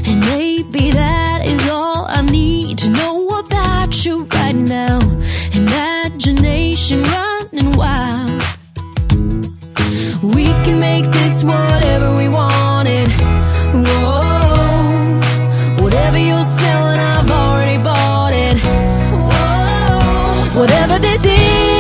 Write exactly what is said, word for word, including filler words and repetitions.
And maybe that is all I need to know about you right now. Imagination running wild. We can make this whatever we wanted. Whoa, whatever you're selling, I've already bought it. Whoa, whatever this is,